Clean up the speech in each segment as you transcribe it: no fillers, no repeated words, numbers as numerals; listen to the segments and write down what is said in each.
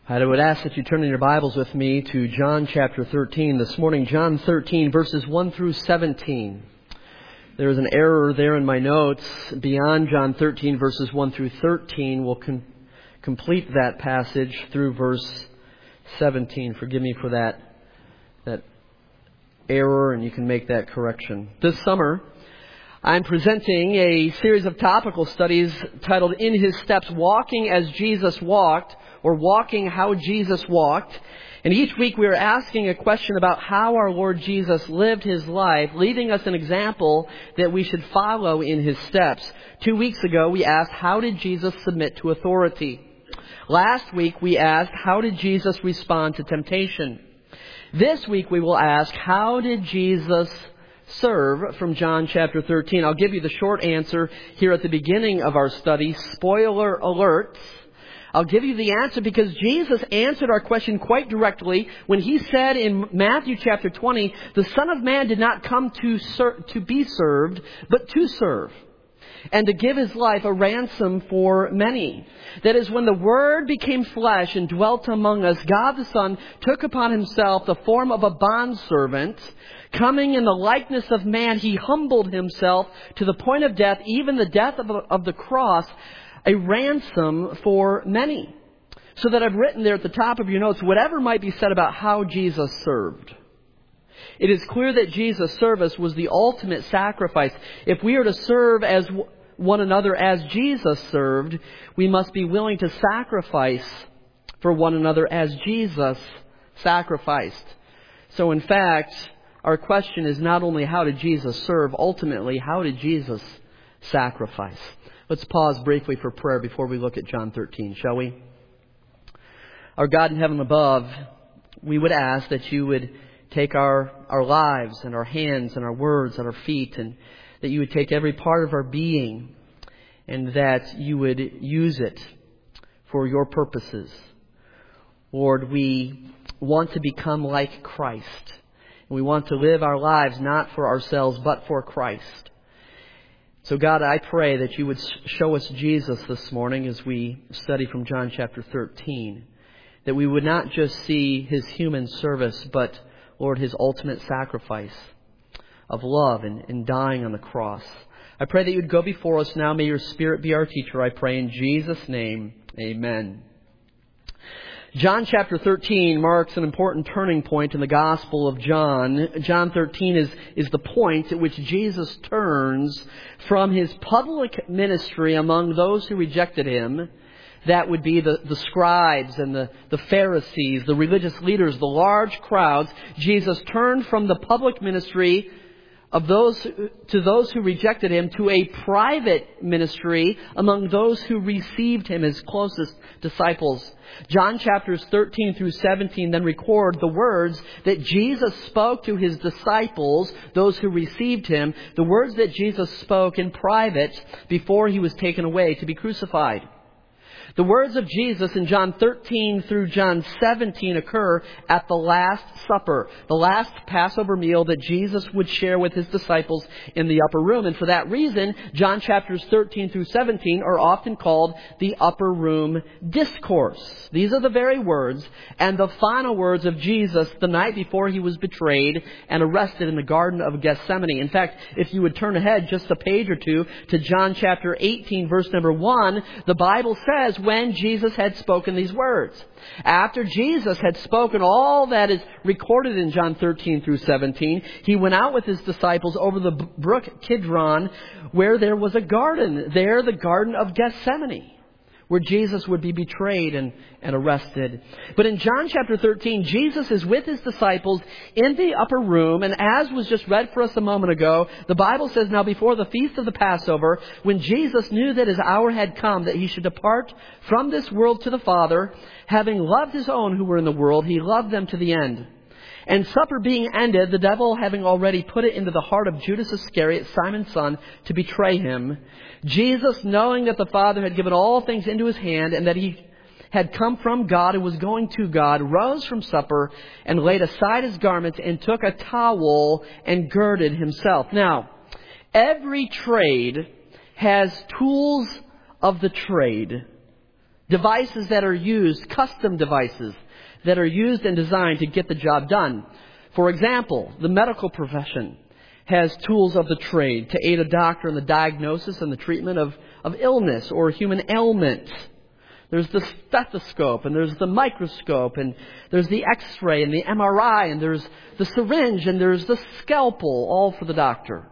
I would ask that you turn in your Bibles with me to John chapter 13 this morning. John 13, verses 1 through 17. There is an error there in my notes. Beyond John 13, verses 1 through 13, we'll complete that passage through verse 17. Forgive me for that error, and you can make that correction. This summer, I'm presenting a series of topical studies titled In His Steps, Walking as Jesus Walked, or Walking How Jesus Walked. And each week we are asking a question about how our Lord Jesus lived His life, leaving us an example that we should follow in His steps. 2 weeks ago we asked, how did Jesus submit to authority? Last week we asked, how did Jesus respond to temptation? This week we will ask, how did Jesus serve, from John chapter 13? I'll give you the short answer here at the beginning of our study. Spoiler alert. I'll give you the answer because Jesus answered our question quite directly when He said in Matthew chapter 20, the Son of Man did not come to be served, but to serve, and to give His life a ransom for many. That is, when the Word became flesh and dwelt among us, God the Son took upon Himself the form of a bondservant. Coming in the likeness of man, He humbled Himself to the point of death, even the death of the cross, a ransom for many. So that I've written there at the top of your notes, whatever might be said about how Jesus served, it is clear that Jesus' service was the ultimate sacrifice. If we are to serve as one another as Jesus served, we must be willing to sacrifice for one another as Jesus sacrificed. So in fact, our question is not only how did Jesus serve, ultimately, how did Jesus sacrifice? Let's pause briefly for prayer before we look at John 13, shall we? Our God in heaven above, we would ask that You would take our lives and our hands and our words and our feet, and that You would take every part of our being, and that You would use it for Your purposes. Lord, we want to become like Christ. We want to live our lives not for ourselves, but for Christ. So God, I pray that You would show us Jesus this morning as we study from John chapter 13. That we would not just see His human service, but, Lord, His ultimate sacrifice of love and dying on the cross. I pray that You would go before us now. May Your Spirit be our teacher. I pray in Jesus' name. Amen. John chapter 13 marks an important turning point in the Gospel of John. John 13 is the point at which Jesus turns from His public ministry among those who rejected Him. That would be the scribes and the Pharisees, the religious leaders, the large crowds. Jesus turned from the public ministry of those who rejected Him to a private ministry among those who received Him as closest disciples. John chapters 13 through 17 then record the words that Jesus spoke to His disciples, those who received Him, the words that Jesus spoke in private before He was taken away to be crucified. The words of Jesus in John 13 through John 17 occur at the Last Supper, the last Passover meal that Jesus would share with His disciples in the upper room. And for that reason, John chapters 13 through 17 are often called the upper room discourse. These are the very words and the final words of Jesus the night before He was betrayed and arrested in the Garden of Gethsemane. In fact, if you would turn ahead just a page or two to John chapter 18, verse number 1, the Bible says, when Jesus had spoken these words. After Jesus had spoken all that is recorded in John 13 through 17, He went out with His disciples over the brook Kidron, where there was a garden. There, the Garden of Gethsemane, where Jesus would be betrayed and arrested. But in John chapter 13, Jesus is with His disciples in the upper room. And as was just read for us a moment ago, the Bible says, now before the feast of the Passover, when Jesus knew that His hour had come, that He should depart from this world to the Father, having loved His own who were in the world, He loved them to the end. And supper being ended, the devil having already put it into the heart of Judas Iscariot, Simon's son, to betray Him, Jesus, knowing that the Father had given all things into His hand and that He had come from God and was going to God, rose from supper and laid aside His garments and took a towel and girded Himself. Now, every trade has tools of the trade Devices that are used, custom devices that are used and designed to get the job done. For example, the medical profession has tools of the trade to aid a doctor in the diagnosis and the treatment of illness or human ailment. There's the stethoscope, and there's the microscope, and there's the x-ray and the MRI, and there's the syringe, and there's the scalpel, all for the doctor.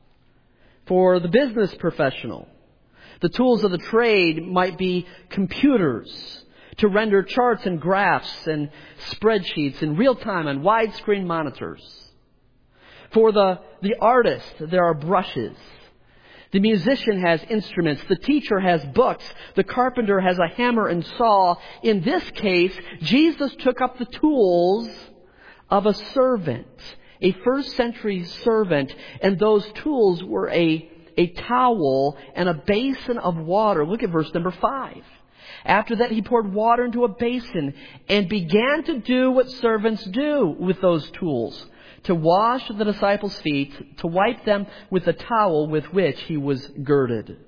For the business professional, the tools of the trade might be computers to render charts and graphs and spreadsheets in real time on widescreen monitors. For the artist, there are brushes. The musician has instruments. The teacher has books. The carpenter has a hammer and saw. In this case, Jesus took up the tools of a servant, a first century servant, and those tools were a towel and a basin of water. Look at verse number 5. After that, he poured water into a basin and began to do what servants do with those tools, to wash the disciples' feet, to wipe them with the towel with which he was girded.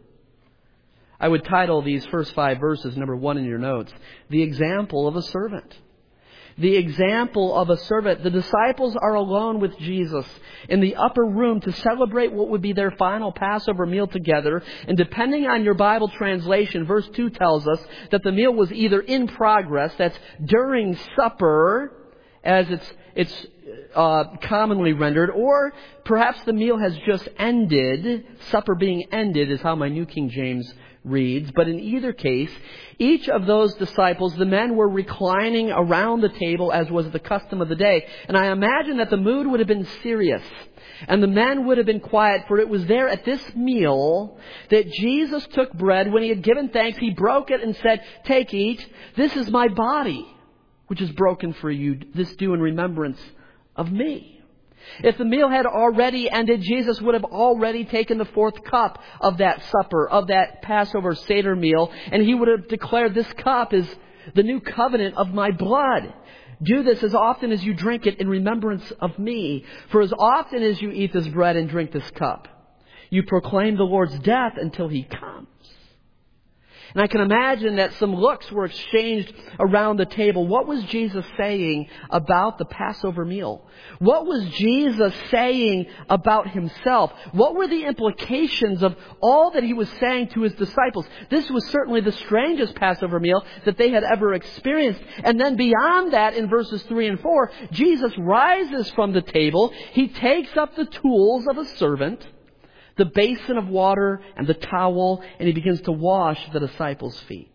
I would title these first 5 verses, number 1 in your notes, the example of a servant. The example of a servant. The disciples are alone with Jesus in the upper room to celebrate what would be their final Passover meal together. And depending on your Bible translation, verse 2 tells us that the meal was either in progress, that's during supper, as it's commonly rendered, or perhaps the meal has just ended. Supper being ended is how my New King James reads. But in either case, each of those disciples, the men were reclining around the table as was the custom of the day. And I imagine that the mood would have been serious and the men would have been quiet, for it was there at this meal that Jesus took bread. When he had given thanks, he broke it and said, "Take, eat. This is my body, which is broken for you. This do in remembrance of me." If the meal had already ended, Jesus would have already taken the 4th cup of that supper, of that Passover Seder meal, and he would have declared, "This cup is the new covenant of my blood. Do this as often as you drink it in remembrance of me. For as often as you eat this bread and drink this cup, you proclaim the Lord's death until he comes." And I can imagine that some looks were exchanged around the table. What was Jesus saying about the Passover meal? What was Jesus saying about himself? What were the implications of all that he was saying to his disciples? This was certainly the strangest Passover meal that they had ever experienced. And then beyond that, in verses 3 and 4, Jesus rises from the table. He takes up the tools of a servant, the basin of water and the towel, and he begins to wash the disciples' feet.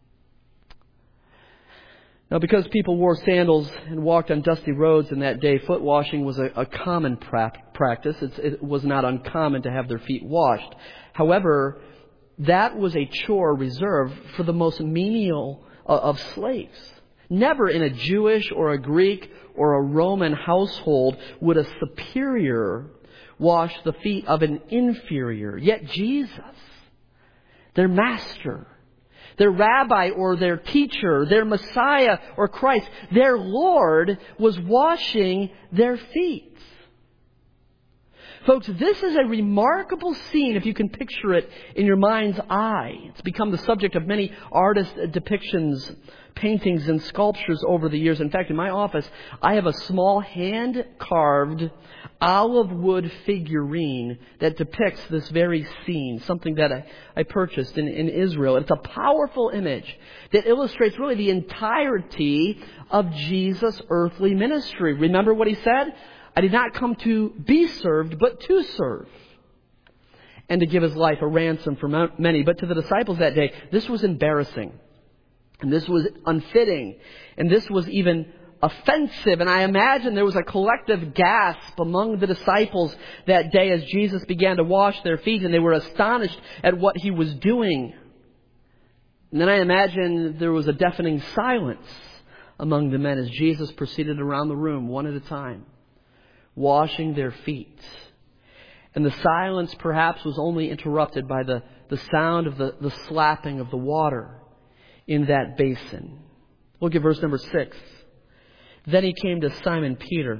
Now, because people wore sandals and walked on dusty roads in that day, foot washing was a common practice. It was not uncommon to have their feet washed. However, that was a chore reserved for the most menial of slaves. Never in a Jewish or a Greek or a Roman household would a superior wash the feet of an inferior. Yet Jesus, their master, their rabbi or their teacher, their Messiah or Christ, their Lord, was washing their feet. Folks, this is a remarkable scene if you can picture it in your mind's eye. It's become the subject of many artist depictions, paintings, and sculptures over the years. In fact, in my office, I have a small hand-carved olive wood figurine that depicts this very scene, something that I purchased in Israel. It's a powerful image that illustrates really the entirety of Jesus' earthly ministry. Remember what he said? "I did not come to be served, but to serve, and to give his life a ransom for many." But to the disciples that day, this was embarrassing, and this was unfitting, and this was even offensive. And I imagine there was a collective gasp among the disciples that day as Jesus began to wash their feet, and they were astonished at what he was doing. And then I imagine there was a deafening silence among the men as Jesus proceeded around the room one at a time, washing their feet. And the silence perhaps was only interrupted by the sound of the slapping of the water in that basin. Look at verse number 6. Then he came to Simon Peter.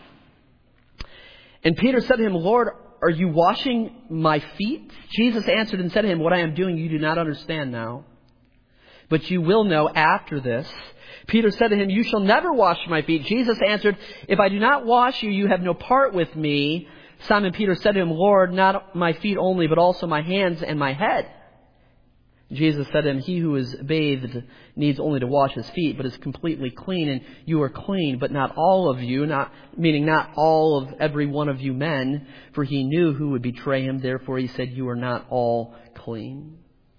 And Peter said to him, "Lord, are you washing my feet?" Jesus answered and said to him, "What I am doing you do not understand now, but you will know after this." Peter said to him, "You shall never wash my feet." Jesus answered, "If I do not wash you, you have no part with me." Simon Peter said to him, "Lord, not my feet only, but also my hands and my head." Jesus said to him, "He who is bathed needs only to wash his feet, but is completely clean, and you are clean, but not all of you," meaning not all of every one of you men, for he knew who would betray him. Therefore he said, "You are not all clean."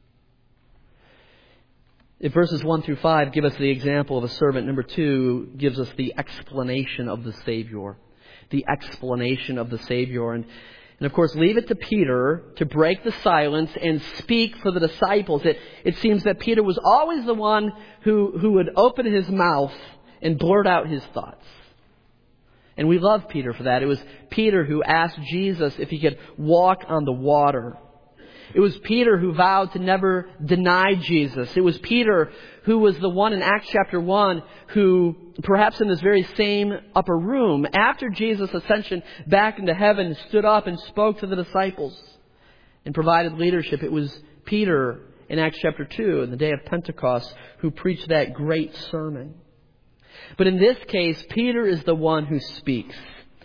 If verses 1 through 5 give us the example of a servant, number 2 gives us the explanation of the Savior. The explanation of the Savior. And of course, leave it to Peter to break the silence and speak for the disciples. It seems that Peter was always the one who would open his mouth and blurt out his thoughts. And we love Peter for that. It was Peter who asked Jesus if he could walk on the water. It was Peter who vowed to never deny Jesus. It was Peter who was the one in Acts chapter 1 who, perhaps in this very same upper room, after Jesus' ascension back into heaven, stood up and spoke to the disciples and provided leadership. It was Peter in Acts chapter 2, in the day of Pentecost, who preached that great sermon. But in this case, Peter is the one who speaks.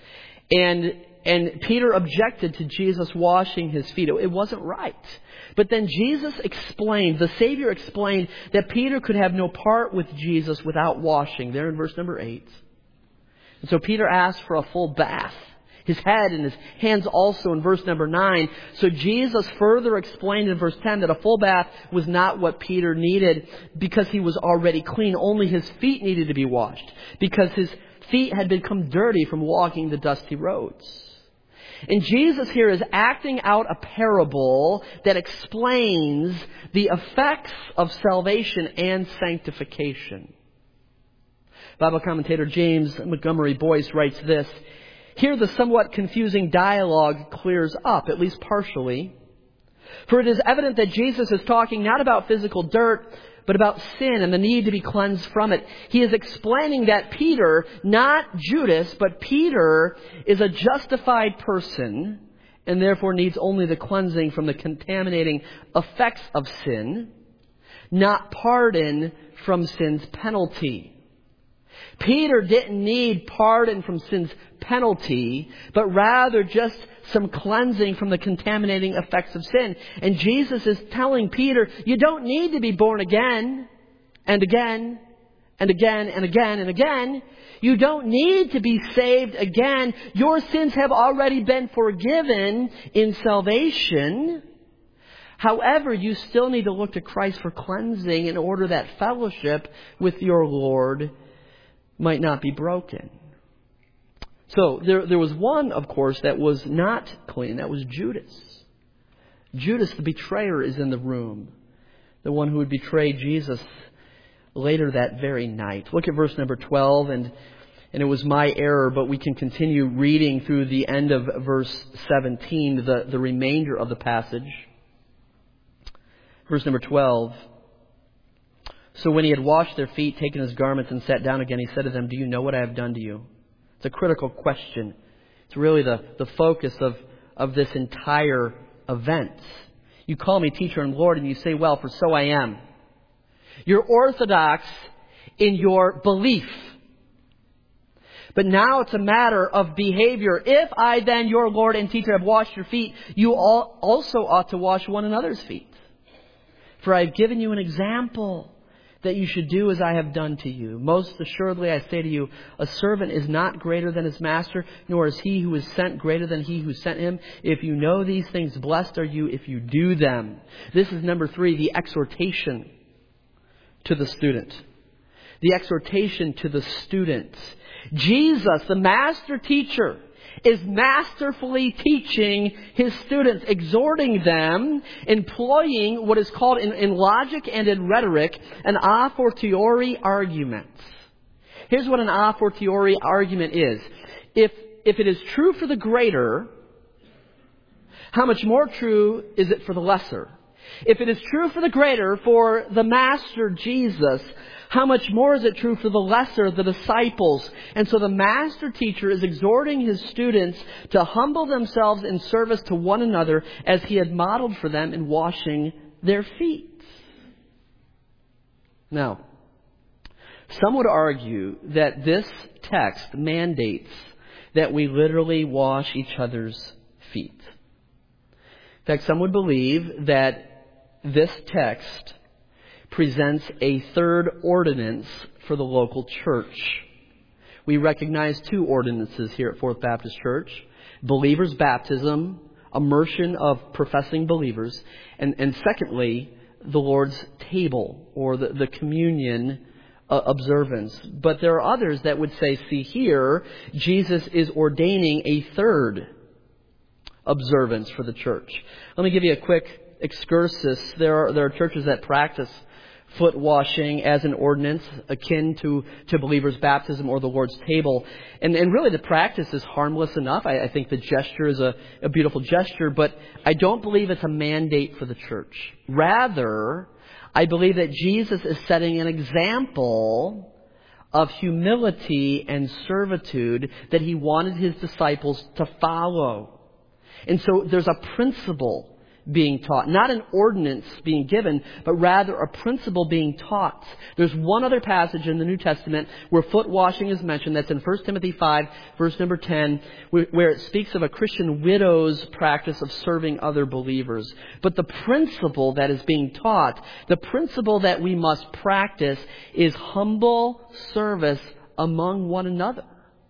And Peter objected to Jesus washing his feet. It wasn't right. But then Jesus explained, the Savior explained, that Peter could have no part with Jesus without washing. There in verse number 8. And so Peter asked for a full bath. His head and his hands also in verse number 9. So Jesus further explained in verse 10 that a full bath was not what Peter needed because he was already clean. Only his feet needed to be washed because his feet had become dirty from walking the dusty roads. And Jesus here is acting out a parable that explains the effects of salvation and sanctification. Bible commentator James Montgomery Boyce writes this: "Here the somewhat confusing dialogue clears up, at least partially. For it is evident that Jesus is talking not about physical dirt, but about sin and the need to be cleansed from it. He is explaining that Peter, not Judas, but Peter is a justified person and therefore needs only the cleansing from the contaminating effects of sin, not pardon from sin's penalty. Peter didn't need pardon from sin's penalty, but rather just some cleansing from the contaminating effects of sin. And Jesus is telling Peter, you don't need to be born again and again and again and again and again. You don't need to be saved again. Your sins have already been forgiven in salvation. However, you still need to look to Christ for cleansing in order that fellowship with your Lord might not be broken." So there was one, of course, that was not clean. That was Judas. Judas, the betrayer, is in the room. The one who would betray Jesus later that very night. Look at verse number 12. And it was my error, but we can continue reading through the end of verse 17, the remainder of the passage. Verse number 12. "So when he had washed their feet, taken his garments, and sat down again, he said to them, 'Do you know what I have done to you?'" It's a critical question. It's really the focus of this entire event. "You call me teacher and Lord, and you say, well, for so I am. You're orthodox in your belief. But now it's a matter of behavior. If I then, your Lord and teacher, have washed your feet, you also ought to wash one another's feet. For I have given you an example that you should do as I have done to you. Most assuredly, I say to you, a servant is not greater than his master, nor is he who is sent greater than he who sent him. If you know these things, blessed are you if you do them." This is number 3, the exhortation to the student. The exhortation to the student. Jesus, the master teacher, is masterfully teaching his students, exhorting them, employing what is called in logic and in rhetoric an a fortiori argument. Here's what an a fortiori argument is. If it is true for the greater, how much more true is it for the lesser? If it is true for the greater, for the master Jesus, how much more is it true for the lesser, the disciples? And so the master teacher is exhorting his students to humble themselves in service to one another as he had modeled for them in washing their feet. Now, some would argue that this text mandates that we literally wash each other's feet. In fact, some would believe that this text presents a third ordinance for the local church. We recognize two ordinances here at Fourth Baptist Church: believers' baptism, immersion of professing believers, and secondly, the Lord's table, or the communion observance. But there are others that would say, see here, Jesus is ordaining a third observance for the church. Let me give you a quick excursus. There are churches that practice foot washing as an ordinance akin to believers' baptism or the Lord's table. And really the practice is harmless enough. I think the gesture is a beautiful gesture, but I don't believe it's a mandate for the church. Rather, I believe that Jesus is setting an example of humility and servitude that he wanted his disciples to follow. And so there's a principle being taught, not an ordinance being given, but rather a principle being taught. There's one other passage in the New Testament where foot washing is mentioned. That's in 1 Timothy 5, verse number 10, where it speaks of a Christian widow's practice of serving other believers. But the principle that is being taught, the principle that we must practice, is humble service among one another,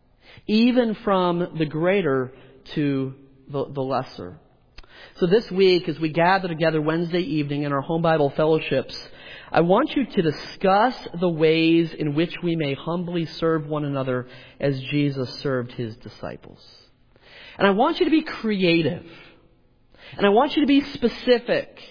even from the greater to the lesser. So this week, as we gather together Wednesday evening in our home Bible fellowships, I want you to discuss the ways in which we may humbly serve one another as Jesus served his disciples. And I want you to be creative. And I want you to be specific.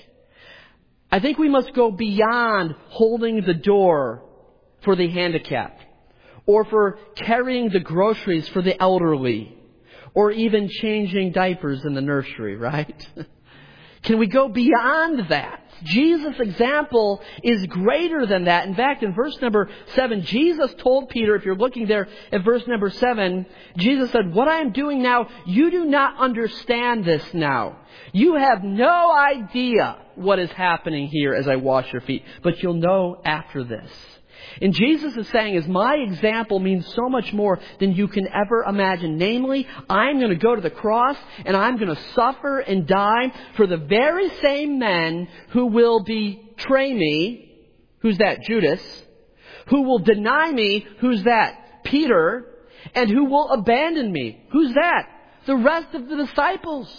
I think we must go beyond holding the door for the handicapped, or for carrying the groceries for the elderly, or even changing diapers in the nursery, right? Can we go beyond that? Jesus' example is greater than that. In fact, in verse number 7, Jesus told Peter, if you're looking there at verse number 7, Jesus said, "What I am doing now, you do not understand this now. You have no idea what is happening here as I wash your feet, but you'll know after this." And Jesus is saying, is my example means so much more than you can ever imagine. Namely, I'm going to go to the cross and I'm going to suffer and die for the very same men who will betray me. Who's that? Judas. Who will deny me. Who's that? Peter. And who will abandon me. Who's that? The rest of the disciples.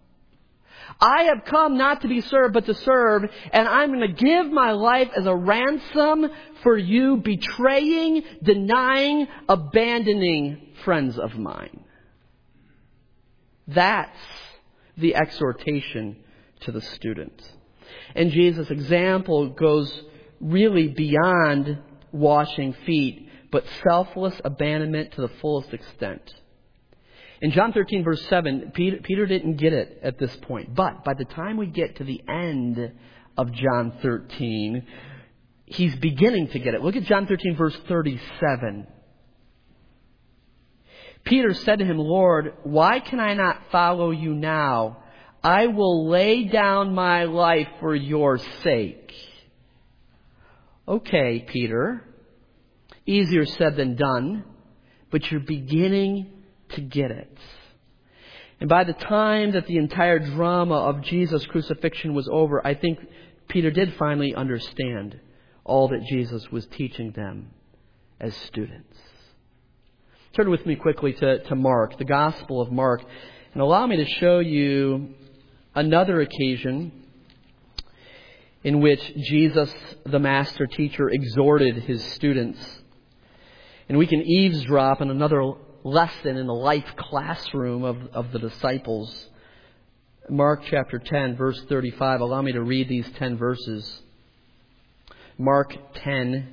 I have come not to be served, but to serve, and I'm going to give my life as a ransom for you betraying, denying, abandoning friends of mine. That's the exhortation to the student. And Jesus' example goes really beyond washing feet, but selfless abandonment to the fullest extent. In John 13, verse 7, Peter didn't get it at this point. But by the time we get to the end of John 13, he's beginning to get it. Look at John 13, verse 37. Peter said to him, "Lord, why can I not follow you now? I will lay down my life for your sake." Okay, Peter. Easier said than done. But you're beginning to get it. And by the time that the entire drama of Jesus' crucifixion was over, I think Peter did finally understand all that Jesus was teaching them as students. Turn with me quickly to Mark, the Gospel of Mark, and allow me to show you another occasion in which Jesus, the master teacher, exhorted his students. And we can eavesdrop on another lesson in the life classroom of the disciples. Mark chapter 10, verse 35. Allow me to read these 10 verses. Mark 10,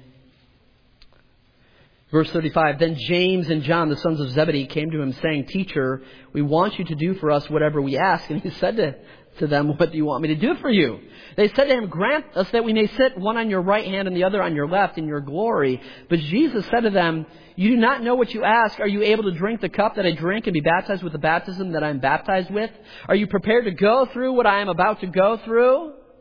verse 35. Then James and John, the sons of Zebedee, came to him saying, "Teacher, we want you to do for us whatever we ask." And he said to them, "What do you want me to do for you?" They said to him, "Grant us that we may sit one on your right hand and the other on your left in your glory." But Jesus said to them, "You do not know what you ask. Are you able to drink the cup that I drink and be baptized with the baptism that I am baptized with? Are you prepared to go through what I am about to go through?"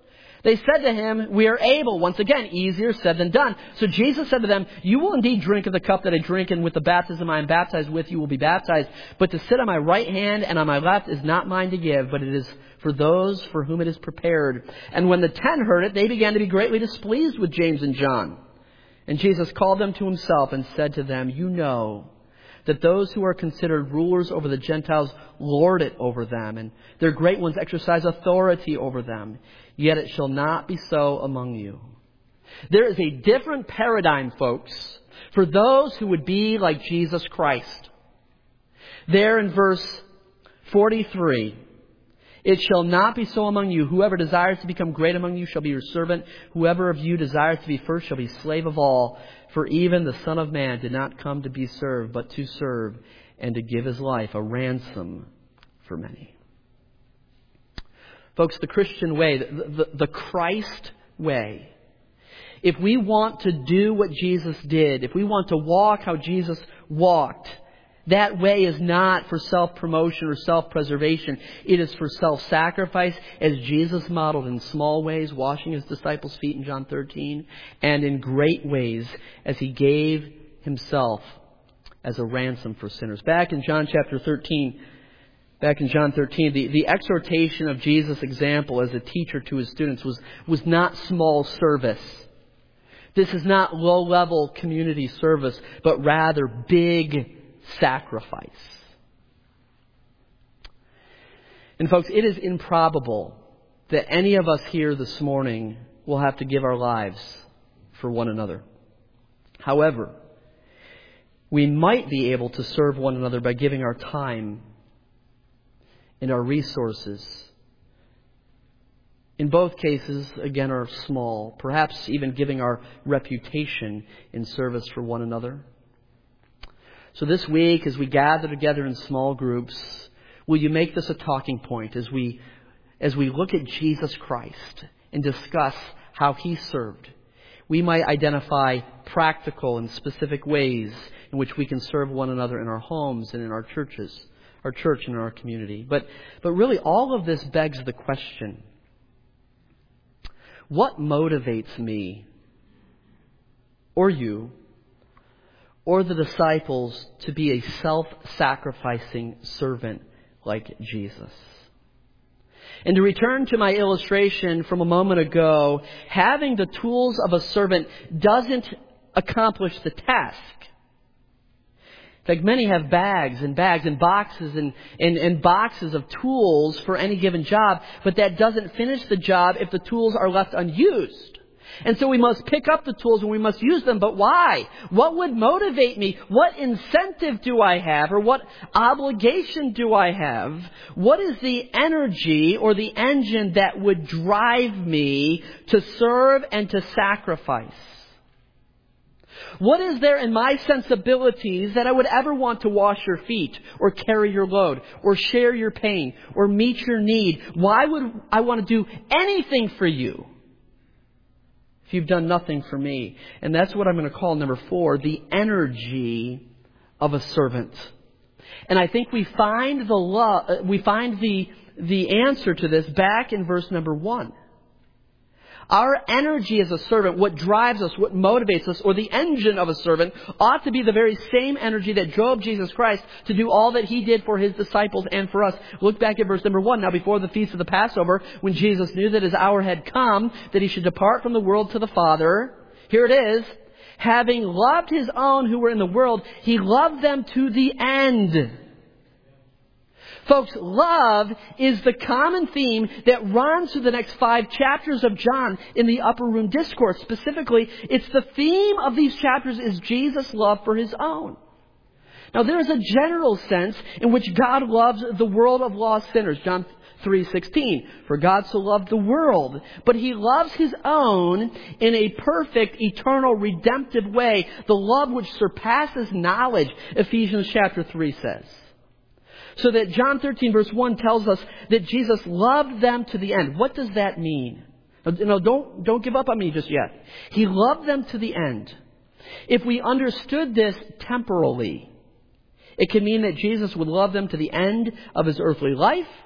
They said to him, "We are able." Once again, easier said than done. So Jesus said to them, "You will indeed drink of the cup that I drink, and with the baptism I am baptized with, you will be baptized. But to sit on my right hand and on my left is not mine to give, but it is for those for whom it is prepared." And when the 10 heard it, they began to be greatly displeased with James and John. And Jesus called them to himself and said to them, "You know that those who are considered rulers over the Gentiles lord it over them, and their great ones exercise authority over them. Yet it shall not be so among you. There is a different paradigm, folks, for those who would be like Jesus Christ. There in verse 43, "It shall not be so among you. Whoever desires to become great among you shall be your servant. Whoever of you desires to be first shall be slave of all. For even the Son of Man did not come to be served, but to serve and to give his life a ransom for many." Folks, the Christian way, the Christ way, if we want to do what Jesus did, if we want to walk how Jesus walked, that way is not for self-promotion or self-preservation. It is for self-sacrifice, as Jesus modeled in small ways, washing his disciples' feet in John 13, and in great ways as he gave himself as a ransom for sinners. Back in John 13, the exhortation of Jesus' example as a teacher to his students was not small service. This is not low-level community service, but rather big sacrifice. And folks, it is improbable that any of us here this morning will have to give our lives for one another. However, we might be able to serve one another by giving our time and our resources. In both cases, again, are small, perhaps even giving our reputation in service for one another. So this week, as we gather together in small groups, will you make this a talking point as we look at Jesus Christ and discuss how he served? We might identify practical and specific ways in which we can serve one another in our homes and in our churches, our church and in our community. But really, all of this begs the question: what motivates me, or you, or the disciples to be a self-sacrificing servant like Jesus? And to return to my illustration from a moment ago, having the tools of a servant doesn't accomplish the task. In fact, many have bags and boxes and boxes of tools for any given job, but that doesn't finish the job if the tools are left unused. And so we must pick up the tools and we must use them. But why? What would motivate me? What incentive do I have? Or what obligation do I have? What is the energy or the engine that would drive me to serve and to sacrifice? What is there in my sensibilities that I would ever want to wash your feet or carry your load or share your pain or meet your need? Why would I want to do anything for you if you've done nothing for me? And that's what I'm going to call number 4, the energy of a servant. And I think we find the answer to this back in verse number 1. Our energy as a servant, what drives us, what motivates us, or the engine of a servant, ought to be the very same energy that drove Jesus Christ to do all that he did for his disciples and for us. Look back at verse number 1. Now, before the feast of the Passover, when Jesus knew that his hour had come, that he should depart from the world to the Father, here it is: having loved his own who were in the world, he loved them to the end. Folks, love is the common theme that runs through the next 5 chapters of John in the Upper Room Discourse. Specifically, it's the theme of these chapters is Jesus' love for his own. Now, there is a general sense in which God loves the world of lost sinners. John 3:16, for God so loved the world, but he loves his own in a perfect, eternal, redemptive way, the love which surpasses knowledge, Ephesians chapter 3 says. So that John 13 verse 1 tells us that Jesus loved them to the end. What does that mean? Now, don't give up on me just yet. He loved them to the end. If we understood this temporally, it could mean that Jesus would love them to the end of his earthly life,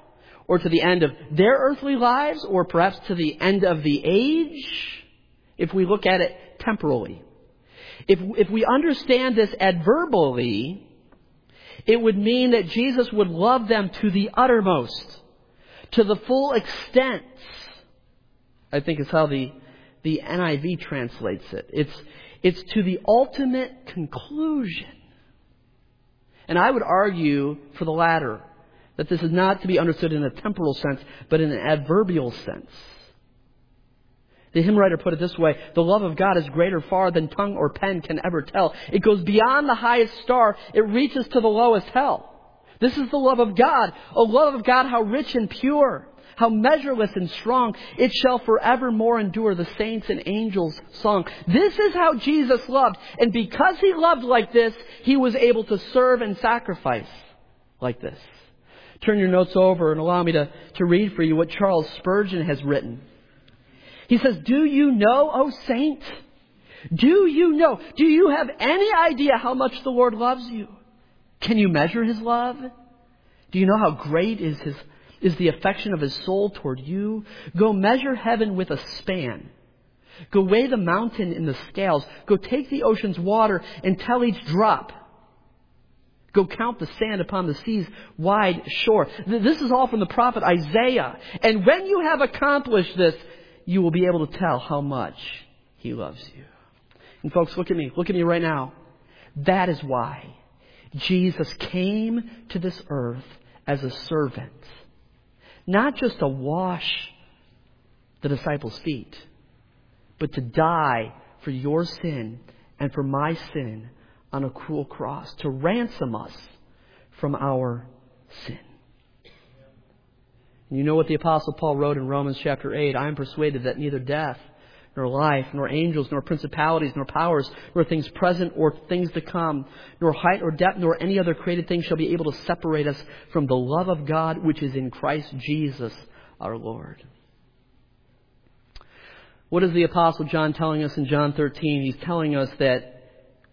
or to the end of their earthly lives, or perhaps to the end of the age, if we look at it temporally. If we understand this adverbially, it would mean that Jesus would love them to the uttermost, to the full extent. I think is how the NIV translates it. It's to the ultimate conclusion. And I would argue for the latter, that this is not to be understood in a temporal sense, but in an adverbial sense. The hymn writer put it this way: the love of God is greater far than tongue or pen can ever tell. It goes beyond the highest star. It reaches to the lowest hell. This is the love of God. A love of God, how rich and pure, how measureless and strong. It shall forevermore endure, the saints and angels' song. This is how Jesus loved. And because He loved like this, He was able to serve and sacrifice like this. Turn your notes over and allow me to read for you what Charles Spurgeon has written. He says, "Do you know, O saint? Do you know? Do you have any idea how much the Lord loves you? Can you measure His love? Do you know how great is the affection of His soul toward you? Go measure heaven with a span. Go weigh the mountain in the scales. Go take the ocean's water and tell each drop. Go count the sand upon the sea's wide shore." This is all from the prophet Isaiah. And when you have accomplished this, you will be able to tell how much He loves you. And folks, look at me. Look at me right now. That is why Jesus came to this earth as a servant. Not just to wash the disciples' feet, but to die for your sin and for my sin on a cruel cross, to ransom us from our sin. And you know what the Apostle Paul wrote in Romans chapter 8, "I am persuaded that neither death, nor life, nor angels, nor principalities, nor powers, nor things present or things to come, nor height or depth, nor any other created thing shall be able to separate us from the love of God which is in Christ Jesus our Lord." What is the Apostle John telling us in John 13? He's telling us that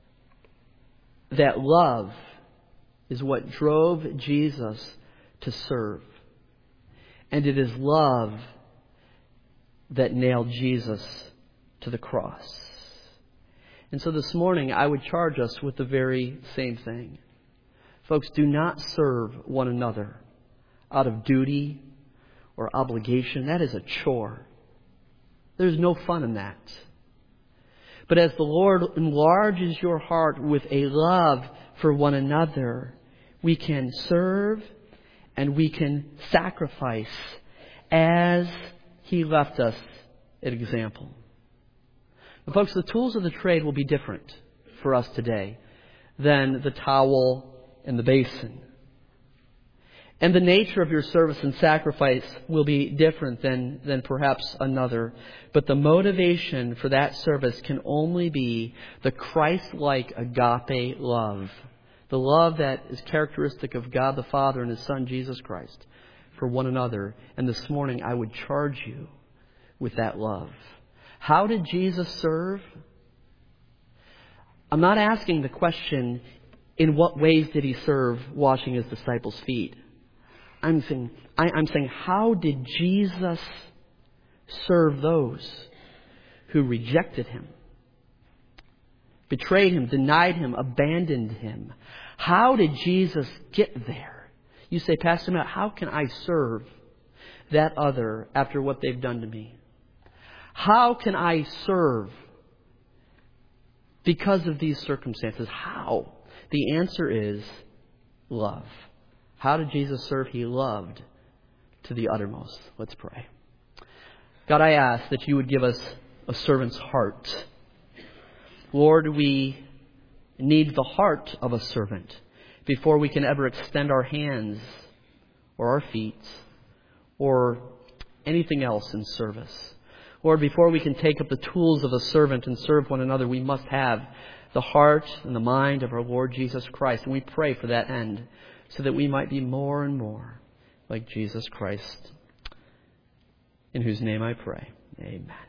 love is what drove Jesus to serve. And it is love that nailed Jesus to the cross. And so this morning, I would charge us with the very same thing. Folks, do not serve one another out of duty or obligation. That is a chore. There's no fun in that. But as the Lord enlarges your heart with a love for one another, we can serve and we can sacrifice as He left us an example. But folks, the tools of the trade will be different for us today than the towel and the basin. And the nature of your service and sacrifice will be different than perhaps another. But the motivation for that service can only be the Christ-like agape love. The love that is characteristic of God the Father and His Son, Jesus Christ, for one another. And this morning, I would charge you with that love. How did Jesus serve? I'm not asking the question, in what ways did He serve washing His disciples' feet? I'm saying, how did Jesus serve those who rejected Him, betrayed Him, denied Him, abandoned Him? How did Jesus get there? You say, "Pastor Matt, how can I serve that other after what they've done to me? How can I serve because of these circumstances?" How? The answer is love. How did Jesus serve? He loved to the uttermost. Let's pray. God, I ask that You would give us a servant's heart. Lord, we need the heart of a servant before we can ever extend our hands or our feet or anything else in service. Lord, before we can take up the tools of a servant and serve one another, we must have the heart and the mind of our Lord Jesus Christ. And we pray for that end, so that we might be more and more like Jesus Christ, in whose name I pray. Amen.